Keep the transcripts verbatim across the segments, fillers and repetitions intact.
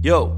Yo,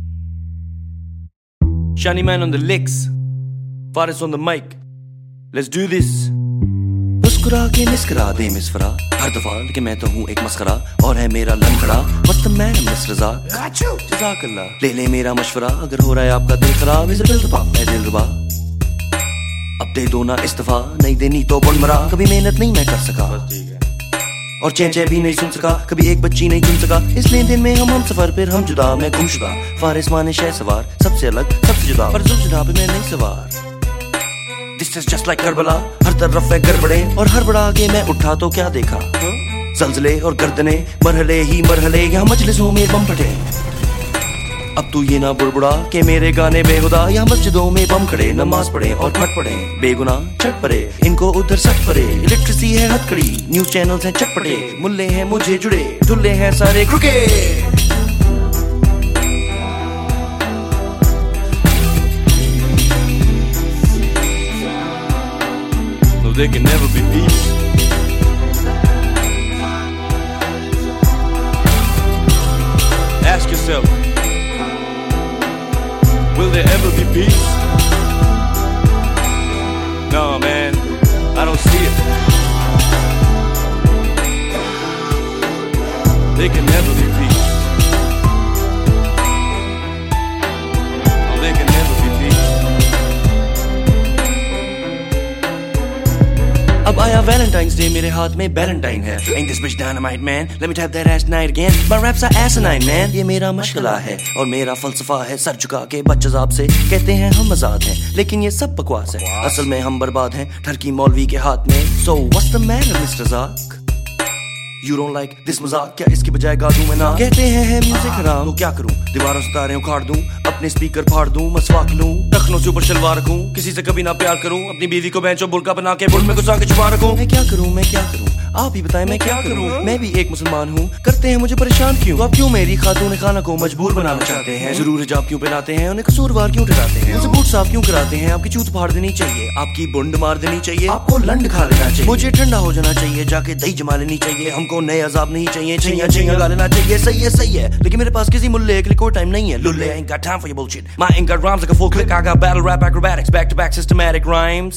Shani Man on the licks, Faris on the mic. Let's do this. मुस्कुरा के मुस्कुरा दे मिसफरा हर दफा कि मैं तो हूँ एक मस्करा और है मेरा लंगड़ा What's the man मिस रज़ा जज़ाकल्लाह ले ले मेरा मशवरा अगर हो रहा है आपका दिल खराब इसे दिल दबा मैं दिल रुबा अब दे दो ना इस्तीफा नहीं देनी तो बन मरा कभी मेहनत नहीं मैं कर सका और चेंचे भी नहीं सुन सका कभी एक बच्ची नहीं चुन सका इस लेन देन में हम हम सफर फिर हम जुदा मैं गुमशुदा फारिस माने शह सवार सबसे अलग सबसे जुदा पर जुल्म पे मैं नहीं सवार This is just like Karbala हर तरफ है गड़बड़े और हर बड़ा आगे मैं उठा तो क्या देखा जल्जले और गर्दने मरहले ही मरहले यहाँ मजलिसों में बम फटे अब तू ये ना बुड़बुड़ा के मेरे गाने बेहुदा यहाँ मस्जिदों में बम खड़े नमाज पढ़े और फट पड़े बेगुना छट पड़े इनको उधर सट पड़े इलेक्ट्रिसी है हथकड़ी न्यूज चैनल्स हैं चटपटे मुल्ले हैं मुझे जुड़े दुल्ले हैं सारे क्रुके There can never be peace. Ask yourself, will there ever be peace? No, man, I don't see it. There can never be peace. No, there can never be peace. अब आया Valentine's day मेरे हाथ में Valentine है Ain't this bitch dynamite man Let me tap that ass tonight again My raps are asinine man ये मेरा मशगला है और मेरा फलसफा है सर झुका के बच्चों से कहते हैं हम आजाद हैं लेकिन ये सब बकवास है असल में हम बर्बाद हैं ठरकी मौलवी के हाथ में So what's the matter mister Zack You don't like this मजाक क्या इसकी बजाय गा दूं मैं ना कहते हैं है म्यूजिक हराम तो क्या करूं दीवारों से तारे उखाड़ दूं अपने स्पीकर फाड़ दूं मसवाक लूं टखनों से ऊपर शलवार रखूं किसी से कभी ना प्यार करूं अपनी बीवी को बेंचो बुर्का बना के बुल में घुसा के छुपा रखूं मैं क्या करूं मैं क्या करूं आप ही बताएं मैं क्या करूं मैं भी एक मुसलमान हूं करते हैं मुझे परेशान क्यों तो आप क्यों मेरी खातून खाना को मजबूर बनाना चाहते हैं जरूर हिजाब क्यों पहनाते हैं उन्हें कसूरवार क्यों ठहराते हैं उनसे बूट साफ क्यों कराते हैं आपकी चूत फाड़ देनी चाहिए आपकी बुंड मार देनी चाहिए आपको लंड खा लेना चाहिए मुझे ठंडा हो जाना चाहिए जाके दही जमा लेनी चाहिए हमको नए अजाब नहीं चाहिए छैया छैया गा लेना चाहिए सही है सही है लेकिन मेरे पास किसी मुल्ले के लिए कोई टाइम नहीं है लुल्ले I ain't got time for your bullshit My ain't got rhymes like a full click I got battle rap acrobatics back to back systematic rhymes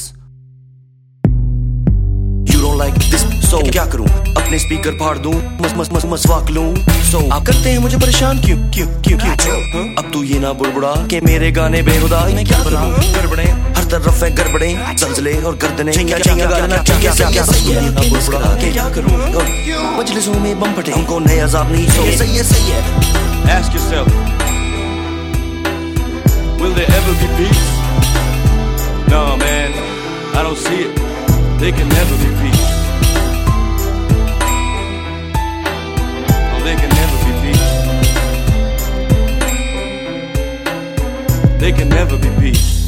You don't like this so क्या करूं अपने speaker फाड़ दूं मस मस मस मसवाक लूं So आप करते हैं मुझे परेशान क्यों क्यों क्यों क्यों अब तू ये ना बुड़बुड़ा के मेरे गाने बेहुदा मैं क्या करूं गड़बड़े हर तरफ है गड़बड़े जल्जले और गर्दने छैया छैया गा लेना चाहिए क्या सही है ना बुड़बुड़ा के क्या करूं मजलिसों में बम फटे हमको नए अजाब नहीं चाहिए सही है सही है Ask yourself Will there ever be peace? No man, I don't see it There can never be peace No, there can never be peace There can never be peace